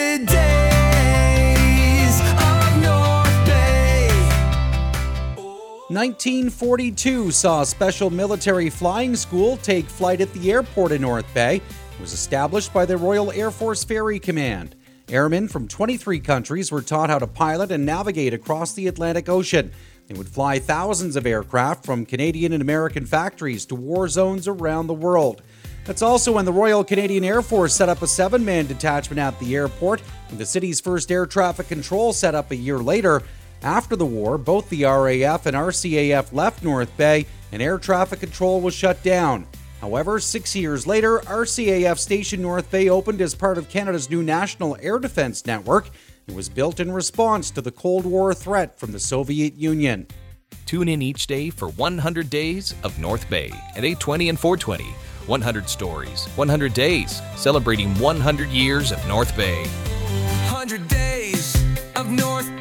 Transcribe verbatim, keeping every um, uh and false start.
hundred days of North Bay. nineteen forty-two saw a special military flying school take flight at the airport in North Bay. It was established by the Royal Air Force Ferry Command. Airmen from twenty-three countries were taught how to pilot and navigate across the Atlantic Ocean. They would fly thousands of aircraft from Canadian and American factories to war zones around the world. That's also when the Royal Canadian Air Force set up a seven-man detachment at the airport, with the city's first air traffic control set up a year later. After the war, both the R A F and R C A F left North Bay, and air traffic control was shut down. However, six years later, R C A F Station North Bay opened as part of Canada's new National Air Defence Network. It was built in response to the Cold War threat from the Soviet Union. Tune in each day for one hundred Days of North Bay at eight twenty and four twenty. one hundred stories, one hundred days, celebrating one hundred years of North Bay. one hundred days of North